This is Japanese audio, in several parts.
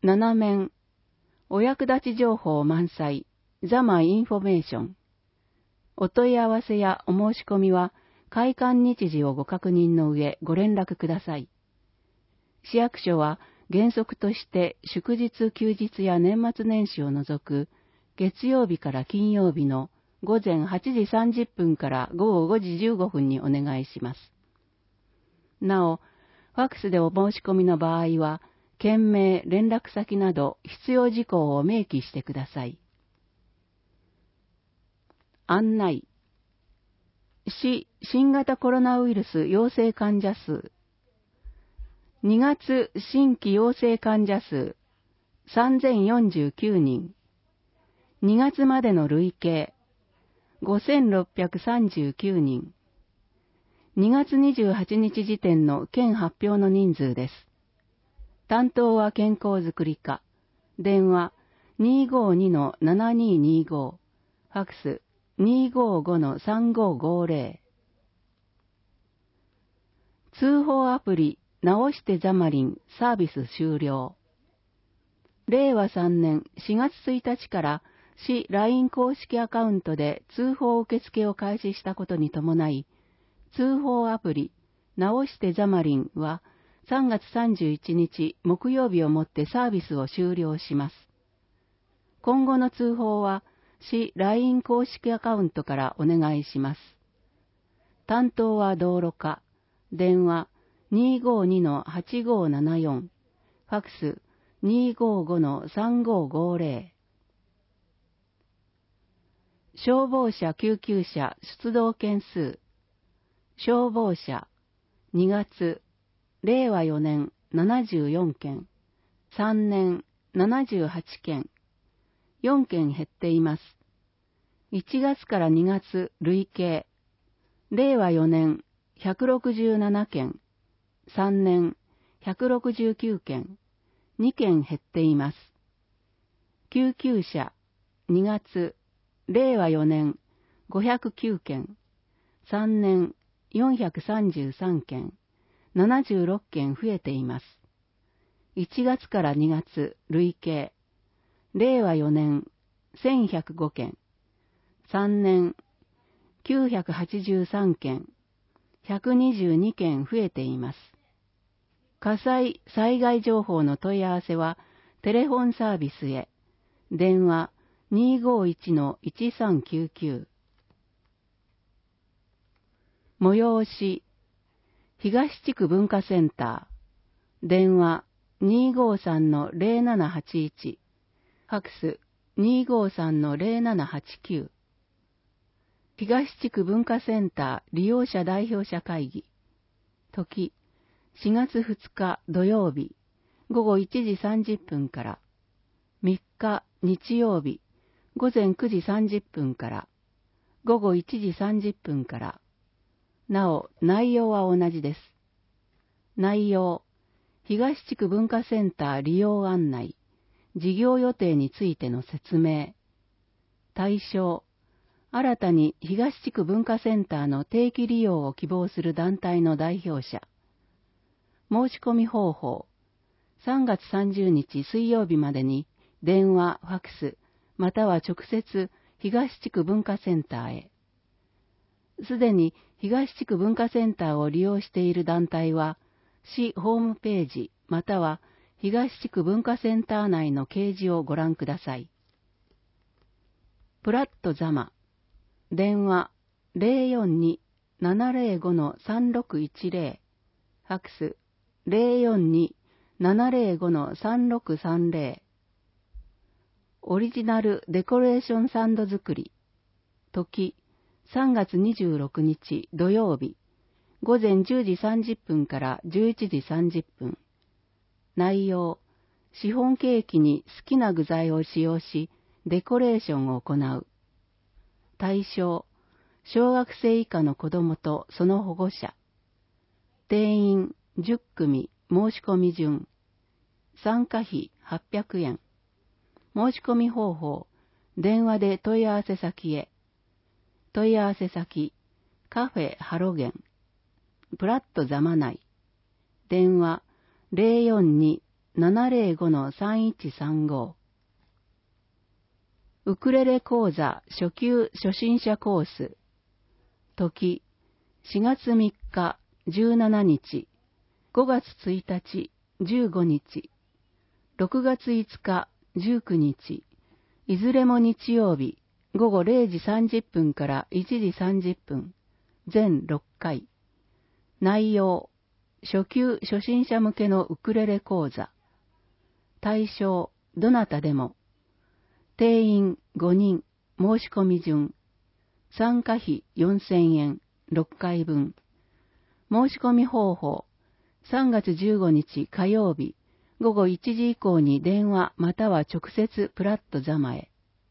7面、お役立ち情報満載、ザマインフォメーション。お問い合わせやお申し込みは、開館日時をご確認の上ご連絡ください。市役所は原則として祝日休日や年末年始を除く月曜日から金曜日の午前8時30分から午後5時15分にお願いします。なお、ファックスでお申し込みの場合は、件名、連絡先など必要事項を明記してください。案内。市新型コロナウイルス陽性患者数。2月新規陽性患者数3049人。2月までの累計5639人。2月28日時点の県発表の人数です。担当は健康づくり課。電話 252-7225。ファックス 255-3550。通報アプリ直してザマリンサービス終了。令和3年4月1日から市 LINE 公式アカウントで通報受付を開始したことに伴い、通報アプリ直してザマリンは3月31日木曜日をもってサービスを終了します。今後の通報は市 LINE 公式アカウントからお願いします。担当は道路課。電話 252-8574。ファックス 255-3550。消防車救急車出動件数。消防車2月令和4年74件、3年78件、4件減っています。1月から2月累計、令和4年167件、3年169件、2件減っています。救急車2月令和4年509件、3年433件、76件増えています。1月から2月累計、令和4年1105件、3年983件、122件増えています。火災・災害情報の問い合わせはテレフォンサービスへ。電話 251-1399。催し東地区文化センター。電話 253-0781。ファックス 253-0789。東地区文化センター利用者代表者会議。時、4月2日土曜日、午後1時30分から。3日日曜日、午前9時30分から。午後1時30分から。なお、内容は同じです。内容、東地区文化センター利用案内、事業予定についての説明。対象、新たに東地区文化センターの定期利用を希望する団体の代表者。申し込み方法、3月30日水曜日までに電話、ファックス、または直接東地区文化センターへ。すでに東地区文化センターを利用している団体は、市ホームページまたは東地区文化センター内の掲示をご覧ください。プラットザマ。電話 042-705-3610。ファックス 042-705-3630。オリジナルデコレーションサンド作り。時、3月26日土曜日、午前10時30分から11時30分。内容、シフォンケーキに好きな具材を使用し、デコレーションを行う。対象、小学生以下の子供とその保護者。定員10組申し込み順。参加費800円。申し込み方法、電話で問い合わせ先へ。問い合わせ先、カフェハロゲン。プラットザマ内。電話 705-3135。ウクレレ講座初級初心者コース。時、4月3日、17日、5月1日、15日、6月5日、19日、いずれも日曜日、午後0時30分から1時30分、全6回。内容、初級初心者向けのウクレレ講座。対象、どなたでも。定員5人、申し込み順。参加費4000円、6回分。申し込み方法、3月15日火曜日、午後1時以降に電話または直接プラットザマへ。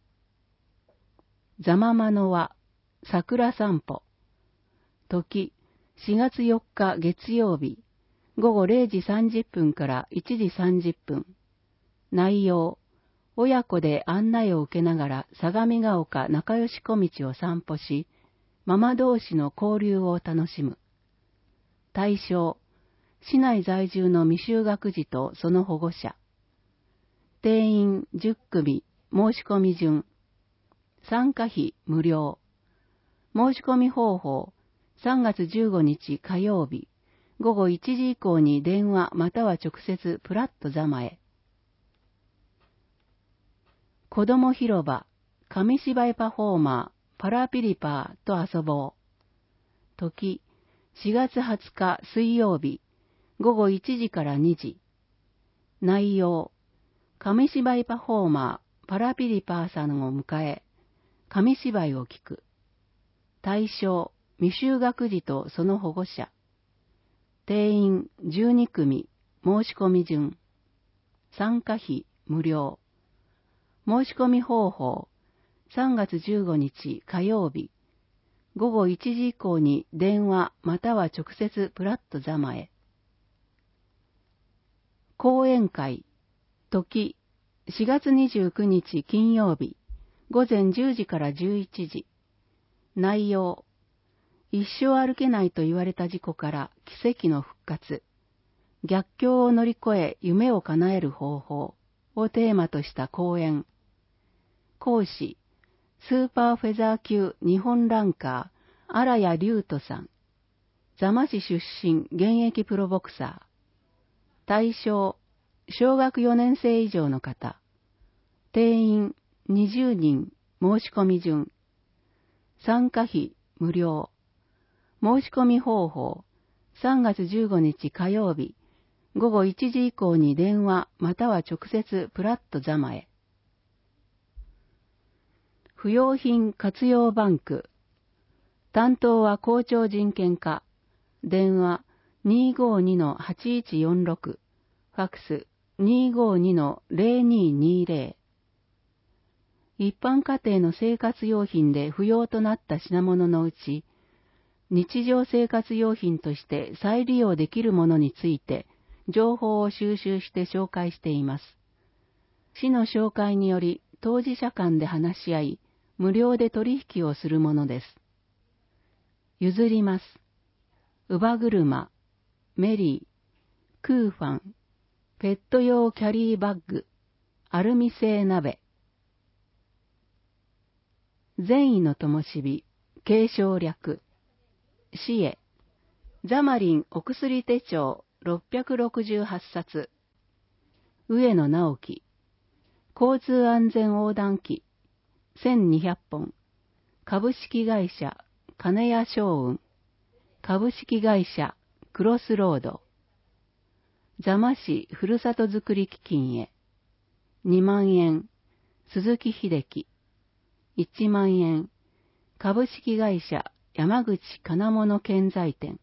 ザママのは、桜散歩。時、4月4日月曜日、午後0時30分から1時30分。内容、親子で案内を受けながら相模ヶ丘仲良し小道を散歩し、ママ同士の交流を楽しむ。対象、市内在住の未就学児とその保護者。定員10組、申し込み順。参加費無料。申し込み方法、3月15日火曜日、午後1時以降に電話または直接プラットザマへ。子供広場、紙芝居パフォーマー、パラピリパーと遊ぼう。時、4月20日水曜日、午後1時から2時。内容、紙芝居パフォーマー、パラピリパーさんを迎え、紙芝居を聞く。対象、未就学児とその保護者。定員12組、申し込み順。参加費無料。申し込み方法、3月15日火曜日、午後1時以降に電話または直接プラットザマへ。講演会、時、4月29日金曜日、午前10時から11時。内容、一生歩けないと言われた事故から奇跡の復活、逆境を乗り越え夢を叶える方法をテーマとした講演。講師、スーパーフェザー級日本ランカー、荒谷龍斗さん。座間市出身現役プロボクサー。対象、小学4年生以上の方。定員20人、申し込み順。参加費無料。申し込み方法、3月15日火曜日、午後1時以降に電話または直接プラットザマへ。不用品活用バンク。担当は校長人権課。電話 252-8146。ファックス 252-0220。一般家庭の生活用品で不要となった品物のうち、日常生活用品として再利用できるものについて情報を収集して紹介しています。市の紹介により当事者間で話し合い、無料で取引をするものです。譲ります。乳母車、メリー、クーファン、ペット用キャリーバッグ、アルミ製鍋。善意の灯火、継承略。市へ。ザマリンお薬手帳668冊。上野直樹。交通安全横断機1200本。株式会社金谷商運。株式会社クロスロード。座間市ふるさとづくり基金へ。2万円。鈴木秀樹。1万円。株式会社山口金物建材店。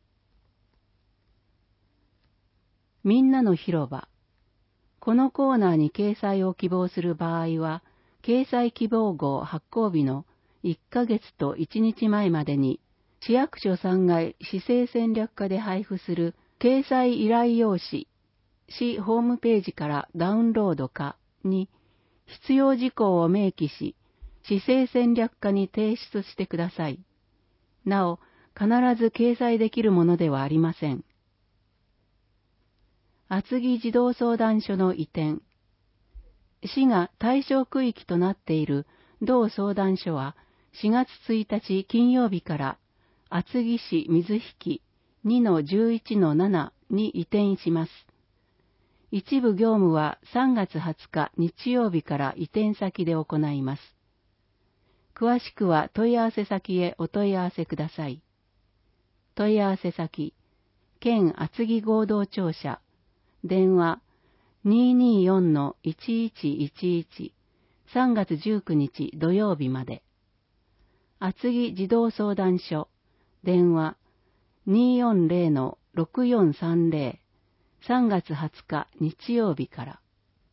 みんなの広場。このコーナーに掲載を希望する場合は、掲載希望号発行日の1ヶ月と1日前までに、市役所3階市政戦略課で配布する掲載依頼用紙、市ホームページからダウンロードかに、必要事項を明記し、市政戦略課に提出してください。なお、必ず掲載できるものではありません。 厚木児童相談所の移転。市が対象区域となっている同相談所は4月1日金曜日から厚木市水引 2-11-7 に移転します。一部業務は3月20日日曜日から移転先で行います。詳しくは問い合わせ先へお問い合わせください。問い合わせ先、県厚木合同庁舎、電話 224-1111 3月19日土曜日まで。厚木児童相談所、電話 240-6430 3月20日日曜日から。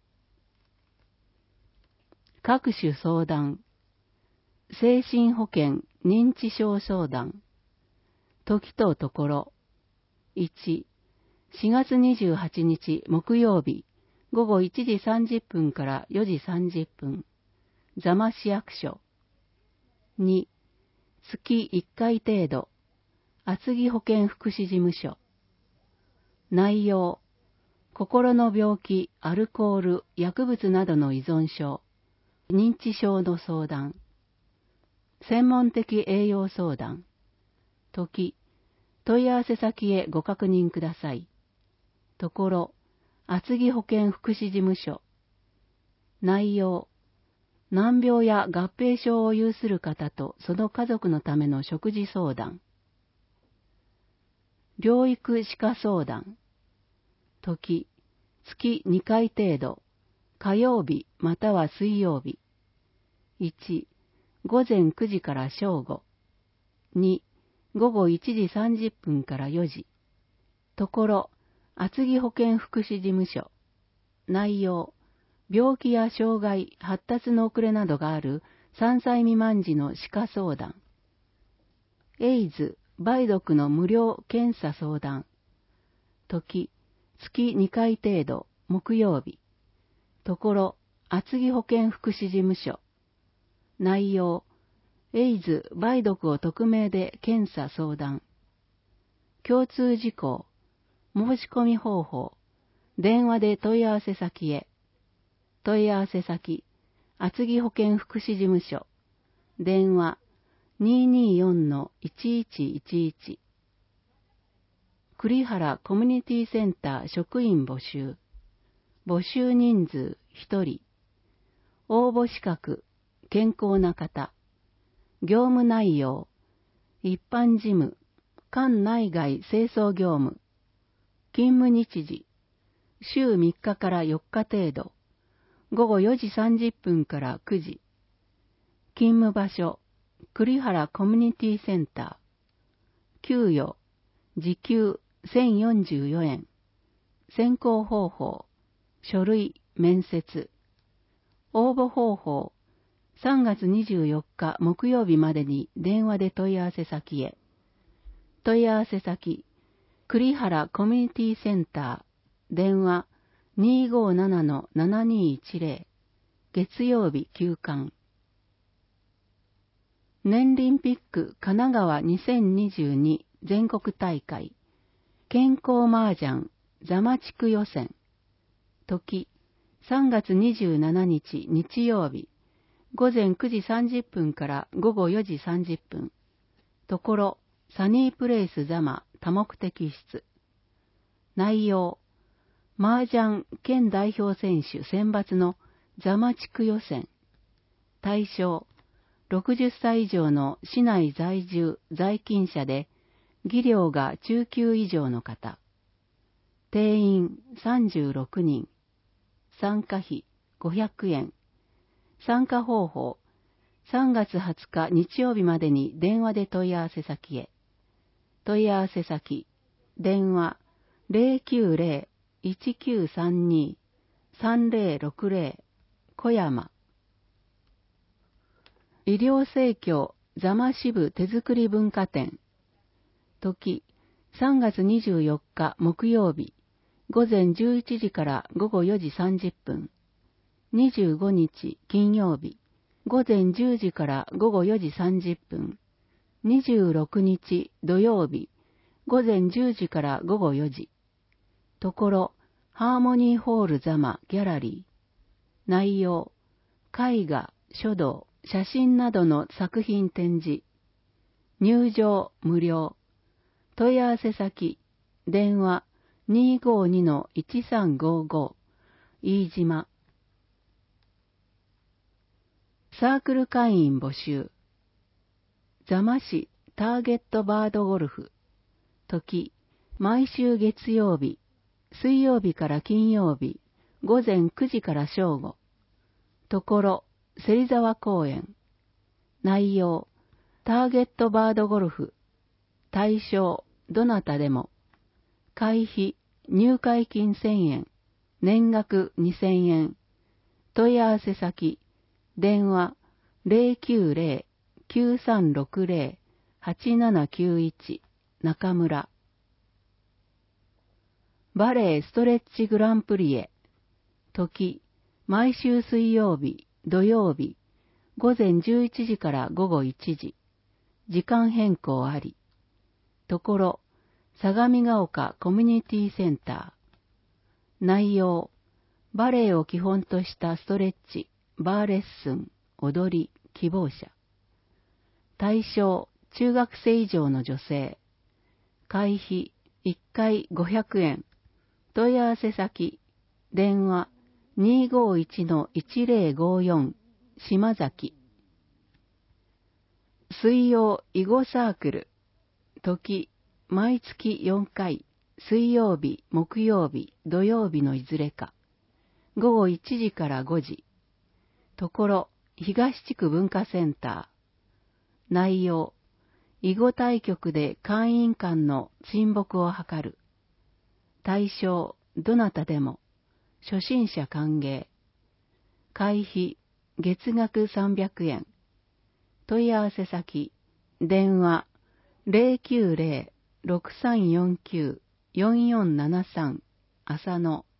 各種相談、精神保健認知症相談、時とところ。1、4月28日木曜日、午後1時30分から4時30分、座間市役所。2、月1回程度、厚木保健福祉事務所。内容、心の病気、アルコール、薬物などの依存症、認知症の相談。専門的栄養相談。時、問い合わせ先へご確認ください。ところ、厚木保健福祉事務所。内容、難病や合併症を有する方とその家族のための食事相談。療育歯科相談。時、月2回程度、火曜日または水曜日。1、午前9時から正午。2、午後1時30分から4時。ところ、厚木保健福祉事務所。内容、病気や障害、発達の遅れなどがある3歳未満児の歯科相談。エイズ、梅毒の無料検査相談。時、月2回程度、木曜日。ところ、厚木保健福祉事務所。内容、エイズ、梅毒を匿名で検査相談。共通事項、申し込み方法、電話で問い合わせ先へ。問い合わせ先、厚木保健福祉事務所。電話 224-1111。栗原コミュニティセンター職員募集。募集人数1人。応募資格、健康な方。業務内容、一般事務、管内外清掃業務。勤務日時、週3日から4日程度。午後4時30分から9時。勤務場所、栗原コミュニティセンター。給与、時給1044円。選考方法、書類、面接。応募方法、3月24日木曜日までに電話で問い合わせ先へ。問い合わせ先、栗原コミュニティセンター。電話 257-7210。月曜日休館。年リンピック神奈川2022全国大会。健康麻雀座間地区予選。時、3月27日日曜日。午前9時30分から午後4時30分。ところ、サニープレイス座間多目的室。内容、麻雀県代表選手選抜の座間地区予選。対象、60歳以上の市内在住在勤者で、技量が中級以上の方。定員36人。参加費500円。参加方法、3月20日日曜日までに電話で問い合わせ先へ。問い合わせ先、電話 090-1932-3060 小山。医療生協座間支部手作り文化展。時、3月24日木曜日、午前11時から午後4時30分。25日金曜日、午前10時から午後4時30分。26日土曜日、午前10時から午後4時。ところ、 ハーモニーホール座間ギャラリー。内容、絵画、書道、写真などの作品展示。入場無料。問い合わせ先、電話 252-1355 飯島。サークル会員募集。座間市ターゲットバードゴルフ。時、毎週月曜日、水曜日から金曜日、午前9時から正午。ところ、芹沢公園。内容、ターゲットバードゴルフ。対象、どなたでも。会費、入会金1000円。年額2000円。問い合わせ先、電話 090-9360-8791 中村。バレエストレッチグランプリへ。時、毎週水曜日、土曜日、午前11時から午後1時。時間変更あり。ところ、相模ヶ丘コミュニティセンター。内容、バレエを基本としたストレッチ、バーレッスン、踊り、希望者。対象、中学生以上の女性。会費、1回500円。問い合わせ先、電話 251-1054 島崎。水曜囲碁サークル。時、毎月4回、水曜日、木曜日、土曜日のいずれか。午後1時から5時。ところ、東地区文化センター。内容、囲碁対局で会員間の親睦を図る。対象、どなたでも。初心者歓迎。会費、月額300円。問い合わせ先、電話 090-6349-4473 浅野。